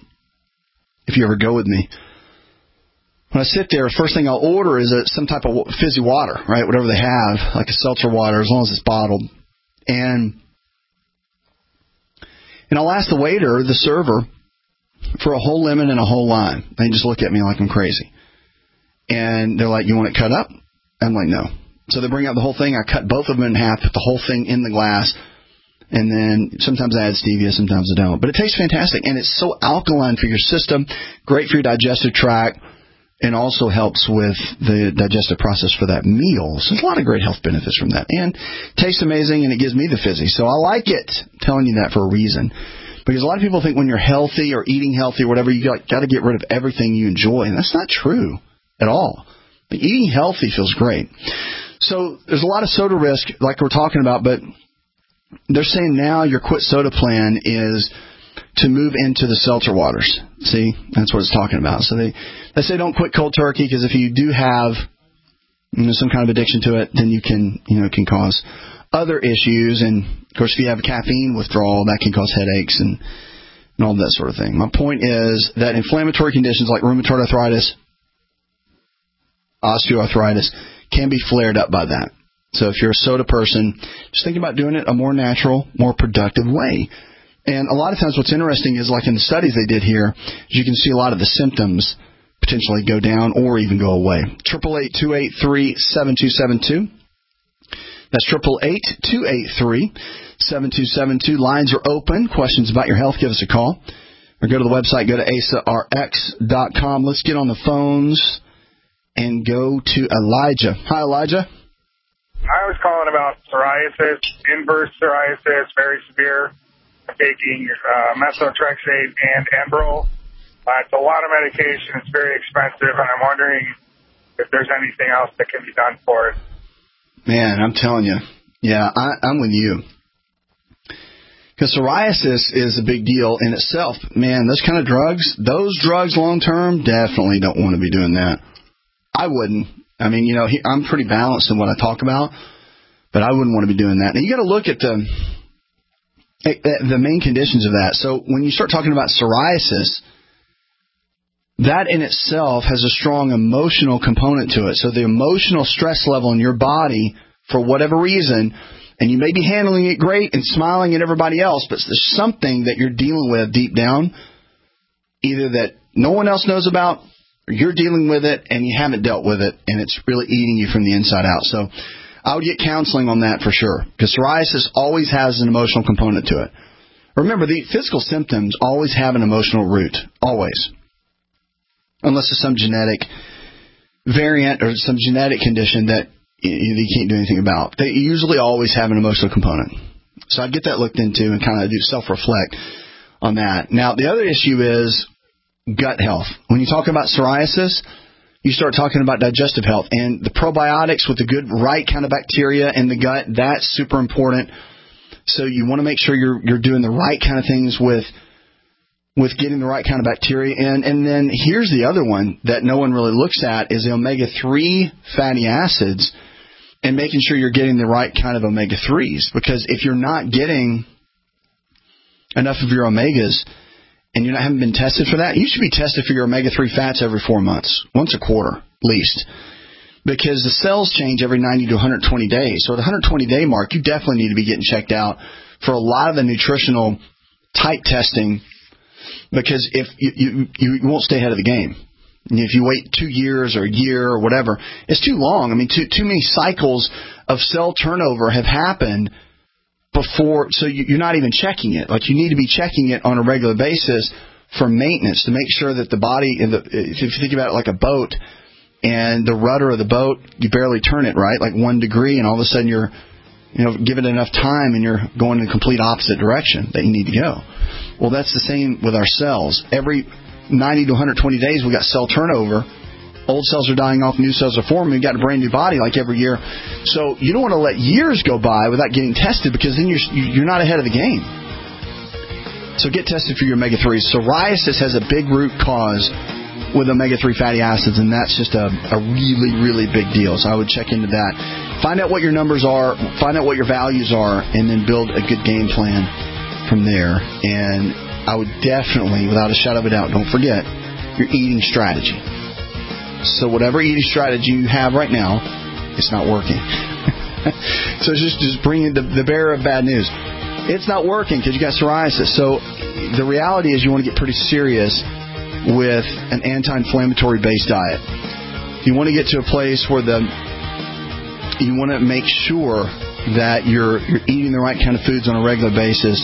if you ever go with me, when I sit there, the first thing I'll order is a, some type of fizzy water, right? Whatever they have, like a seltzer water, as long as it's bottled. And and I'll ask the waiter, the server, for a whole lemon and a whole lime. They just look at me like I'm crazy. And they're like, you want it cut up? I'm like, no. So they bring out the whole thing. I cut both of them in half, put the whole thing in the glass. And then sometimes I add stevia, sometimes I don't. But it tastes fantastic. And it's so alkaline for your system, great for your digestive tract, and also helps with the digestive process for that meal. So there's a lot of great health benefits from that. And tastes amazing, and it gives me the fizzy. So I like it. I'm telling you that for a reason. Because a lot of people think when you're healthy or eating healthy or whatever, you got, got to get rid of everything you enjoy. And that's not true at all. But eating healthy feels great. So there's a lot of soda risk, like we're talking about, but they're saying now your quit soda plan is to move into the seltzer waters. See, that's what it's talking about. So they, they say don't quit cold turkey, because if you do have, you know, some kind of addiction to it, then you can, you know, it can cause other issues. And of course, if you have a caffeine withdrawal, that can cause headaches and, and all that sort of thing. My point is that inflammatory conditions like rheumatoid arthritis, osteoarthritis can be flared up by that. So if you're a soda person, just think about doing it a more natural, more productive way. And a lot of times what's interesting is, like in the studies they did here, is you can see a lot of the symptoms potentially go down or even go away. eight eight eight, two eight three, seven two seven two. That's eight eight eight, two eight three, seven two seven two. Lines are open. Questions about your health, give us a call. Or go to the website, go to asa r x dot com. Let's get on the phones and go to Elijah. Hi, Elijah. I was calling about psoriasis, inverse psoriasis, very severe. I'm taking uh, methotrexate and Enbrel. Uh, it's a lot of medication. It's very expensive, and I'm wondering if there's anything else that can be done for it. Man, I'm telling you. Yeah, I, I'm with you. Because psoriasis is a big deal in itself. Man, those kind of drugs, those drugs long-term, definitely don't want to be doing that. I wouldn't. I mean, you know, he, I'm pretty balanced in what I talk about, but I wouldn't want to be doing that. Now, you got to look at the the main conditions of that. So when you start talking about psoriasis, that in itself has a strong emotional component to it. So the emotional stress level in your body, for whatever reason, and you may be handling it great and smiling at everybody else, but there's something that you're dealing with deep down, either that no one else knows about, or you're dealing with it and you haven't dealt with it, and it's really eating you from the inside out. So I would get counseling on that for sure, because psoriasis always has an emotional component to it. Remember, the physical symptoms always have an emotional root, always. Unless it's some genetic variant or some genetic condition that you can't do anything about. They usually always have an emotional component. So I'd get that looked into and kind of do self-reflect on that. Now, the other issue is gut health. When you talk about psoriasis, you start talking about digestive health. And the probiotics with the good, right kind of bacteria in the gut, that's super important. So you want to make sure you're you're doing the right kind of things with with getting the right kind of bacteria in. And then here's the other one that no one really looks at is the omega three fatty acids, and making sure you're getting the right kind of omega threes. Because if you're not getting enough of your omegas and you haven't been tested for that, you should be tested for your omega three fats every four months, once a quarter at least. Because the cells change every ninety to one hundred twenty days. So at the one hundred twenty day mark, you definitely need to be getting checked out for a lot of the nutritional type testing. Because if you, you, you won't stay ahead of the game. If you wait two years or a year or whatever, it's too long. I mean, too too many cycles of cell turnover have happened before, so you, you're not even checking it. Like, you need to be checking it on a regular basis for maintenance to make sure that the body, in the, if you think about it like a boat, and the rudder of the boat, you barely turn it, right? Like one degree, and all of a sudden you're, you know, give it enough time and you're going in the complete opposite direction that you need to go. Well, that's the same with our cells. Every ninety to one hundred twenty days, we got cell turnover. Old cells are dying off, new cells are forming. We've got a brand new body like every year. So you don't want to let years go by without getting tested, because then you're you're not ahead of the game. So get tested for your omega threes. Psoriasis has a big root cause with omega three fatty acids, and that's just a, a really, really big deal. So I would check into that. Find out what your numbers are, find out what your values are, and then build a good game plan from there. And I would definitely, without a shadow of a doubt, don't forget your eating strategy. So whatever eating strategy you have right now, it's not working. So just, just bringing the, the bearer of bad news. It's not working because you got psoriasis. So the reality is you want to get pretty serious with an anti-inflammatory based diet. You want to get to a place where the you want to make sure that you're you're eating the right kind of foods on a regular basis,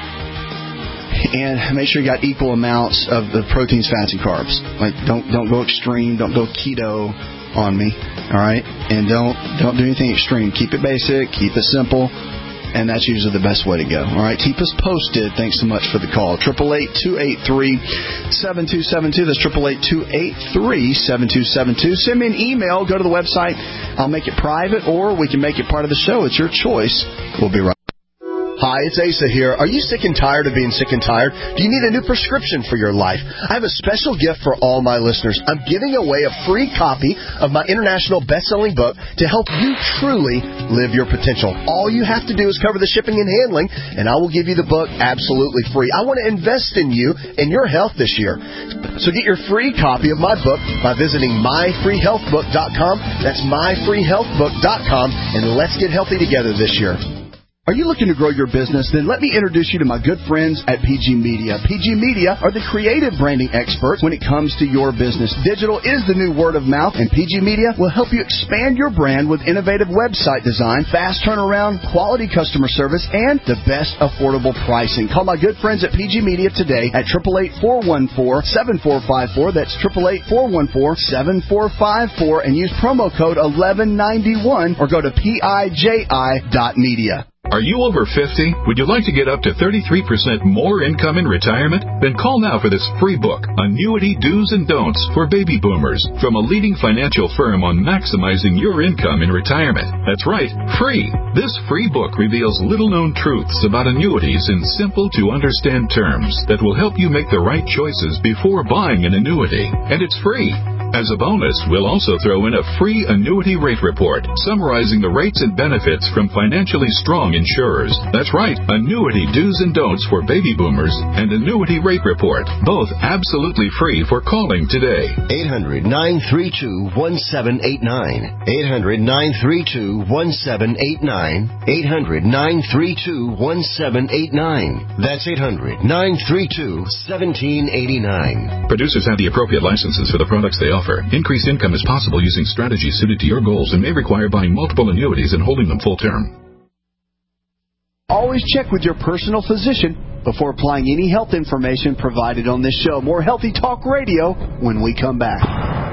and make sure you got equal amounts of the proteins, fats, and carbs. Like don't don't go extreme, don't go keto on me, all right? And don't don't do anything extreme. Keep it basic, keep it simple. And that's usually the best way to go. All right, keep us posted. Thanks so much for the call. eight eight eight, two eight three, seven two seven two. That's eight eight eight, two eight three, seven two seven two. Send me an email. Go to the website. I'll make it private, or we can make it part of the show. It's your choice. We'll be right back. Hi, it's Asa here. Are you sick and tired of being sick and tired? Do you need a new prescription for your life? I have a special gift for all my listeners. I'm giving away a free copy of my international best-selling book to help you truly live your potential. All you have to do is cover the shipping and handling, and I will give you the book absolutely free. I want to invest in you and your health this year. So get your free copy of my book by visiting my free health book dot com. That's my free health book dot com, and let's get healthy together this year. Are you looking to grow your business? Then let me introduce you to my good friends at P G Media. P G Media are the creative branding experts when it comes to your business. Digital is the new word of mouth, and P G Media will help you expand your brand with innovative website design, fast turnaround, quality customer service, and the best affordable pricing. Call my good friends at P G Media today at eight eight eight, four one four, seven four five four. That's eight eight eight, four one four, seven four five four, and use promo code eleven ninety-one or go to P I J I dot media. Are you over fifty? Would you like to get up to thirty-three percent more income in retirement? Then call now for this free book, Annuity Do's and Don'ts for Baby Boomers, from a leading financial firm on maximizing your income in retirement. That's right, free. This free book reveals little-known truths about annuities in simple-to-understand terms that will help you make the right choices before buying an annuity. And it's free. As a bonus, we'll also throw in a free annuity rate report summarizing the rates and benefits from financially strong insurers. That's right, Annuity Do's and Don'ts for Baby Boomers and Annuity Rate Report, both absolutely free for calling today. eight hundred, nine three two, one seven eight nine. eight hundred, nine three two, one seven eight nine. eight hundred, nine three two, one seven eight nine. That's eight hundred, nine three two, one seven eight nine. Producers have the appropriate licenses for the products they offer. Increased income is possible using strategies suited to your goals and may require buying multiple annuities and holding them full term. Always check with your personal physician before applying any health information provided on this show. More Healthy Talk Radio when we come back.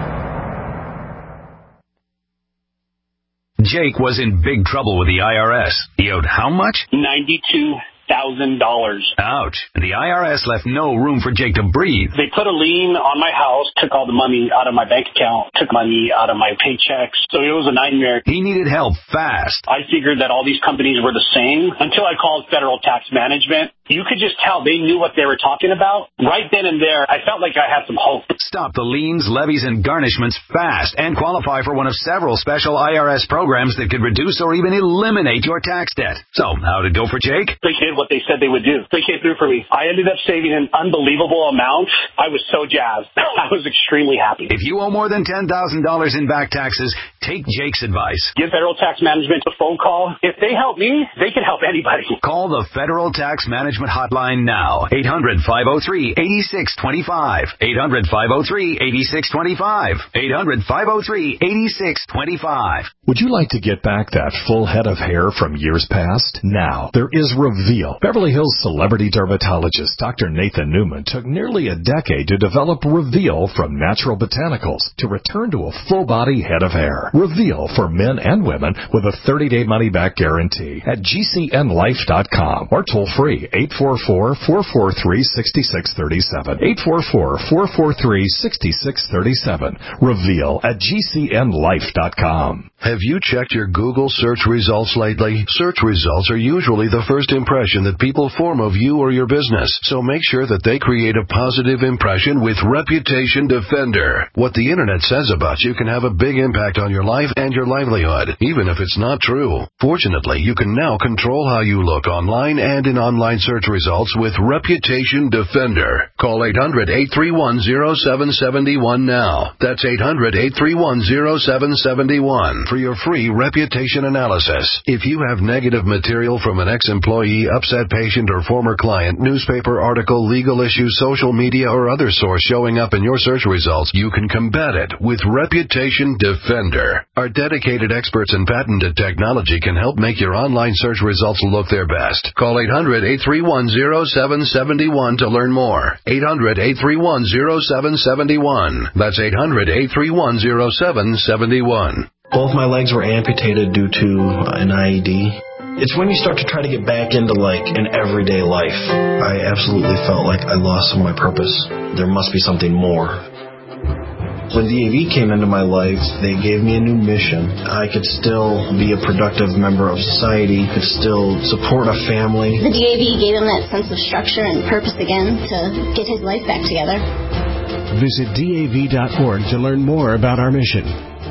Jake was in big trouble with the I R S. He owed how much? ninety-two thousand dollars. Ouch. And the I R S left no room for Jake to breathe. They put a lien on my house, took all the money out of my bank account, took money out of my paychecks. So it was a nightmare. He needed help fast. I figured that all these companies were the same until I called Federal Tax Management. You could just tell they knew what they were talking about. Right then and there, I felt like I had some hope. Stop the liens, levies, and garnishments fast and qualify for one of several special I R S programs that could reduce or even eliminate your tax debt. So, how'd it go for Jake? They did what they said they would do. They came through for me. I ended up saving an unbelievable amount. I was so jazzed. I was extremely happy. If you owe more than ten thousand dollars in back taxes, take Jake's advice. Give Federal Tax Management a phone call. If they help me, they can help anybody. Call the Federal Tax Management hotline now. eight hundred, five oh three, eight six two five. eight hundred, five oh three, eight six two five. eight hundred, five oh three, eight six two five. Would you like to get back that full head of hair from years past? Now, there is Reveal. Beverly Hills celebrity dermatologist Doctor Nathan Newman took nearly a decade to develop Reveal from natural botanicals to return to a full-body head of hair. Reveal for men and women with a thirty-day money-back guarantee at G C N life dot com or toll-free eight four four, four four three, six six three seven. eight four four, four four three, six six three seven. Reveal at G C N life dot com. Have you checked your Google search results lately? Search results are usually the first impression that people form of you or your business, so make sure that they create a positive impression with Reputation Defender. What the internet says about you can have a big impact on your life and your livelihood, even if it's not true. Fortunately, you can now control how you look online and in online search results with Reputation Defender. Call eight hundred, eight three one, oh seven seven one now. That's eight hundred, eight three one, oh seven seven one. for your free reputation analysis. If you have negative material from an ex-employee, upset patient, or former client, newspaper article, legal issue, social media, or other source showing up in your search results, you can combat it with Reputation Defender. Our dedicated experts in patented technology can help make your online search results look their best. Call eight hundred, eight three one, zero seven seven one to learn more. eight hundred, eight three one, zero seven seven one. That's eight hundred, eight three one, zero seven seven one. Both my legs were amputated due to an I E D. It's when you start to try to get back into, like, an everyday life. I absolutely felt like I lost some of my purpose. There must be something more. When D A V came into my life, they gave me a new mission. I could still be a productive member of society, could still support a family. The D A V gave him that sense of structure and purpose again to get his life back together. Visit D A V dot org to learn more about our mission.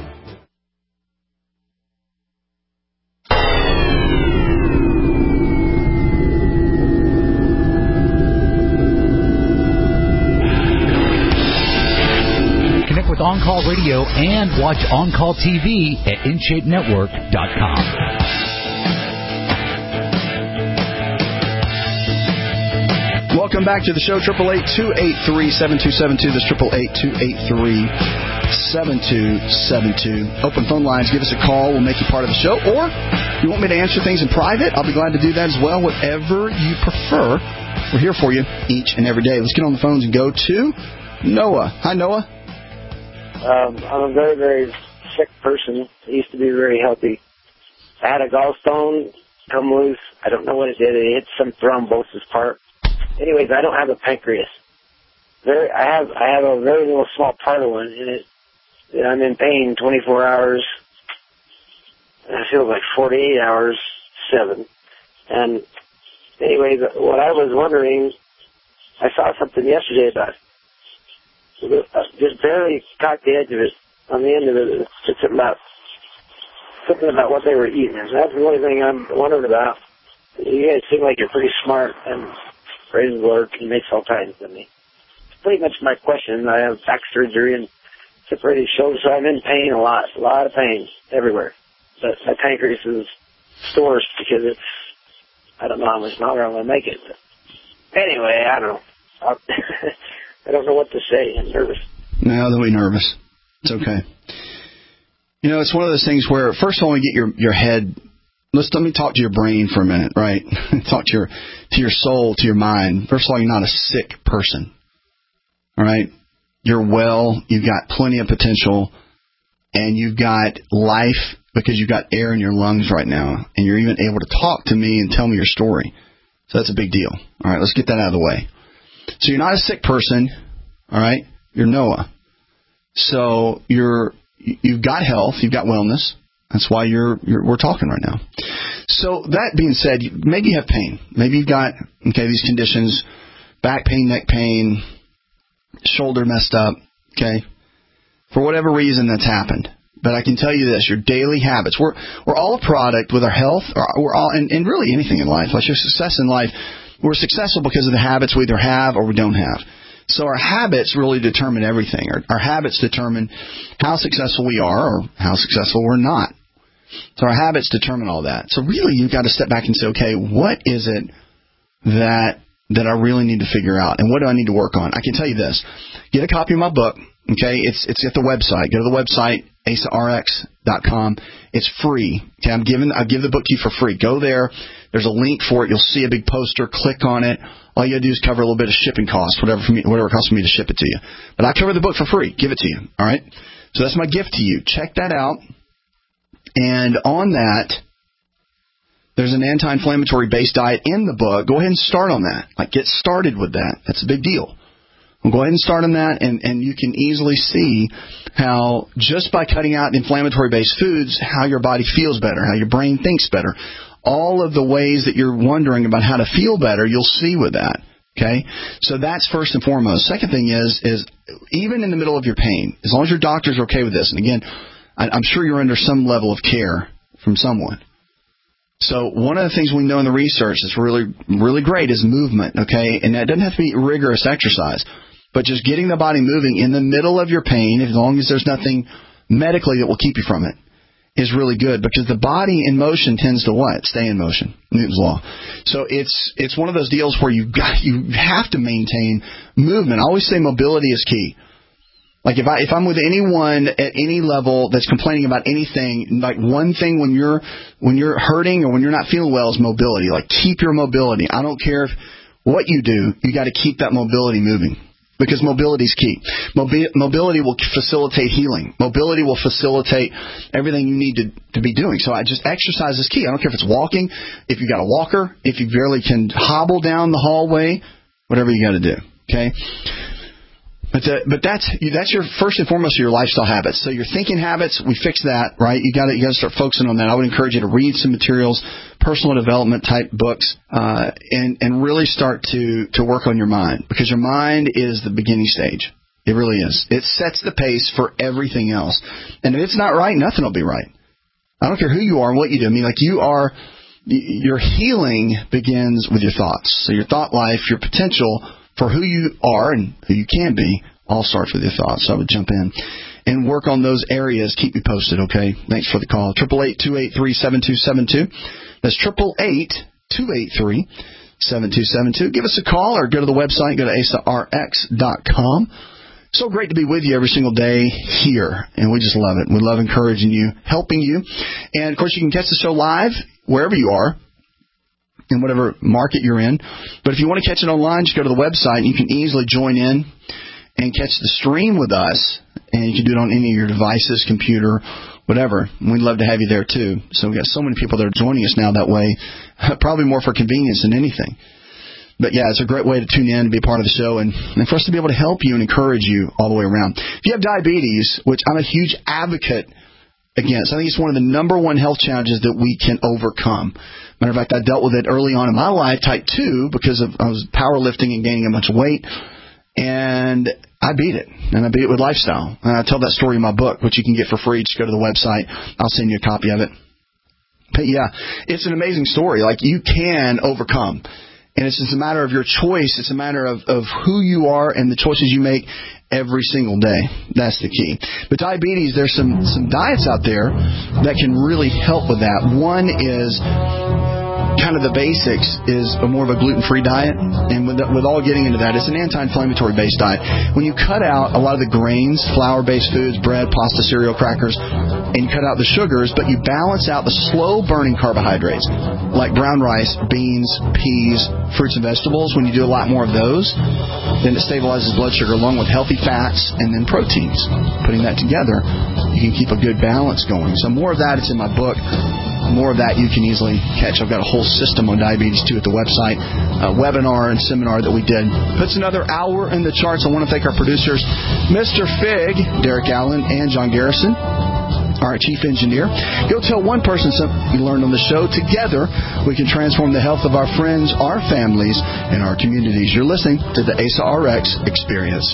On Call Radio and watch On Call T V at in shape network dot com. Welcome back to the show, eight eight eight, two eight three, seven two seven two. That's eight eight eight, two eight three, seven two seven two. Open phone lines. Give us a call. We'll make you part of the show. Or if you want me to answer things in private, I'll be glad to do that as well. Whatever you prefer. We're here for you each and every day. Let's get on the phones and go to Noah. Hi, Noah. Um, I'm a very, very sick person. I used to be very healthy. I had a gallstone come loose. I don't know what it did. It hit some thrombosis part. Anyways, I don't have a pancreas. Very, I have, I have a very little small part of one, and it, and I'm in pain twenty-four hours. And I feel like forty-eight hours, seven. And anyways, what I was wondering, I saw something yesterday about just barely caught the edge of it. On the end of it, it's just about something about what they were eating. And that's the only thing I'm wondering about. You guys seem like you're pretty smart, and praise the Lord, He makes all kinds of me. It's pretty much my question. I have back surgery and separated shoulders, so I'm in pain a lot, a lot of pain everywhere. But my pancreas is sourced because it's, I don't know how much longer I'm going to make it. But anyway, I don't know. I'll I don't know what to say. I'm nervous. No, don't be nervous. It's okay. You know, it's one of those things where, first of all, you get your, your head, let's let me talk to your brain for a minute, right? Talk to your to your soul, to your mind. First of all, you're not a sick person, all right? You're well, you've got plenty of potential, and you've got life because you've got air in your lungs right now, and you're even able to talk to me and tell me your story. So that's a big deal. All right, let's get that out of the way. So you're not a sick person, all right? You're Noah. So you're you've got health, you've got wellness. That's why you're, you're we're talking right now. So that being said, maybe you have pain. Maybe you've got okay these conditions: back pain, neck pain, shoulder messed up. Okay, for whatever reason that's happened. But I can tell you this: your daily habits. We're we're all a product with our health. Or we're all and, and really anything in life. Like your success in life. We're successful because of the habits we either have or we don't have. So our habits really determine everything. Our, our habits determine how successful we are or how successful we're not. So our habits determine all that. So really you've got to step back and say, okay, what is it that that I really need to figure out? And what do I need to work on? I can tell you this. Get a copy of my book. Okay, it's it's at the website. Go to the website, asa r x dot com. It's free. Okay, I'm giving I'll give the book to you for free. Go there. There's a link for it. You'll see a big poster. Click on it. All you got to do is cover a little bit of shipping costs, whatever for me, whatever it costs for me to ship it to you. But I cover the book for free. Give it to you. All right. So that's my gift to you. Check that out. And on that, there's an anti-inflammatory based diet in the book. Go ahead and start on that. Like get started with that. That's a big deal. Well, go ahead and start on that, and, and you can easily see how just by cutting out inflammatory-based foods, how your body feels better, how your brain thinks better. All of the ways that you're wondering about how to feel better, you'll see with that. Okay, so that's first and foremost. Second thing is, is even in the middle of your pain, as long as your doctors are okay with this, and again, I, I'm sure you're under some level of care from someone. So one of the things we know in the research that's really, really great is movement. Okay, and that doesn't have to be rigorous exercise. But just getting the body moving in the middle of your pain, as long as there's nothing medically that will keep you from it. is really good because the body in motion tends to what? Stay in motion. Newton's law. So it's it's one of those deals where you got you have to maintain movement. I always say mobility is key. Like if I if I'm with anyone at any level that's complaining about anything, like one thing when you're when you're hurting or when you're not feeling well is mobility. Like keep your mobility. I don't care if, what you do, you got to keep that mobility moving because mobility is key. Mobi- mobility will facilitate healing. Mobility will facilitate everything you need to, to be doing. So I just exercise is key. I don't care if it's walking, if you got a walker, if you barely can hobble down the hallway, whatever you got to do. Okay. But the, but that's that's your first and foremost your lifestyle habits. So your thinking habits, we fix that, right? You got to you got to start focusing on that. I would encourage you to read some materials, personal development type books, uh, and and really start to to work on your mind because your mind is the beginning stage. It really is. It sets the pace for everything else. And if it's not right, nothing will be right. I don't care who you are and what you do. I mean, like you are, your healing begins with your thoughts. So your thought life, your potential for who you are and who you can be, all starts with your thoughts. So I would jump in and work on those areas. Keep me posted, okay? Thanks for the call. eight eight eight, two eight three, seven two seven two. That's eight eight eight, two eight three, seven two seven two. Give us a call or go to the website. Go to A S A R X dot com. So great to be with you every single day here, and we just love it. We love encouraging you, helping you. And, of course, you can catch the show live wherever you are, in whatever market you're in. But if you want to catch it online, just go to the website, and you can easily join in and catch the stream with us. And you can do it on any of your devices, computer, whatever. And we'd love to have you there, too. So we've got so many people that are joining us now that way, probably more for convenience than anything. But, yeah, it's a great way to tune in, to be a part of the show, and, and for us to be able to help you and encourage you all the way around. If you have diabetes, which I'm a huge advocate against, I think it's one of the number one health challenges that we can overcome. Matter of fact, I dealt with it early on in my life, type two, because of, I was powerlifting and gaining a bunch of weight, and I beat it, and I beat it with lifestyle. And I tell that story in my book, which you can get for free. Just go to the website. I'll send you a copy of it. But, yeah, it's an amazing story. Like, you can overcome. And it's just a matter of your choice. It's a matter of, of who you are and the choices you make every single day. That's the key. But diabetes, there's some, some diets out there that can really help with that. One is kind of the basics is a more of a gluten-free diet. And with, the, with all getting into that, it's an anti-inflammatory based diet. When you cut out a lot of the grains, flour-based foods, bread, pasta, cereal, crackers, and you cut out the sugars, but you balance out the slow-burning carbohydrates like brown rice, beans, peas, fruits and vegetables. When you do a lot more of those, then it stabilizes blood sugar along with healthy fats and then proteins. Putting that together, you can keep a good balance going. So more of that is in my book. More of that you can easily catch. I've got a whole system on diabetes, too, at the website. A webinar and seminar that we did. Puts another hour in the charts. I want to thank our producers, Mister Fig, Derek Allen, and John Garrison, our chief engineer. Go tell one person something you learned on the show. Together, we can transform the health of our friends, our families, and our communities. You're listening to the A S A R X Experience.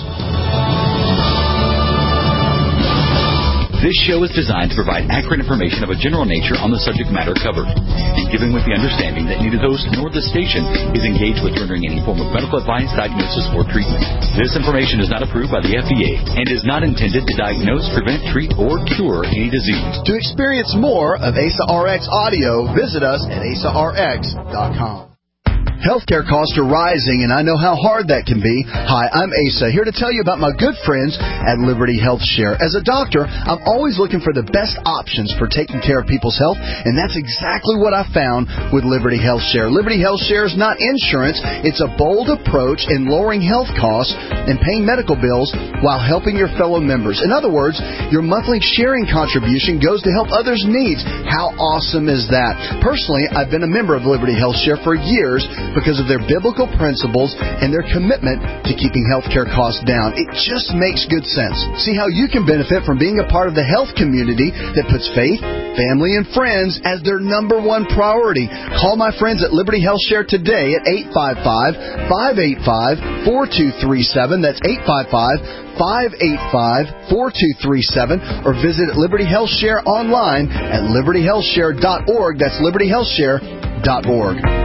This show is designed to provide accurate information of a general nature on the subject matter covered, and given with the understanding that neither host nor the station is engaged with rendering any form of medical advice, diagnosis, or treatment. This information is not approved by the F D A and is not intended to diagnose, prevent, treat, or cure any disease. To experience more of A S A R X audio, visit us at A S A R X dot com. Healthcare costs are rising, and I know how hard that can be. Hi, I'm Asa, here to tell you about my good friends at Liberty Health Share. As a doctor, I'm always looking for the best options for taking care of people's health, and that's exactly what I found with Liberty Health Share. Liberty Health Share is not insurance. It's a bold approach in lowering health costs and paying medical bills while helping your fellow members. In other words, your monthly sharing contribution goes to help others' needs. How awesome is that? Personally, I've been a member of Liberty Health Share for years, because of their biblical principles and their commitment to keeping healthcare costs down. It just makes good sense. See how you can benefit from being a part of the health community that puts faith, family, and friends as their number one priority. Call my friends at Liberty Health Share today at eight five five, five eight five, four two three seven. That's eight five five, five eight five, four two three seven. Or visit Liberty Health Share online at liberty health share dot org. That's liberty health share dot org.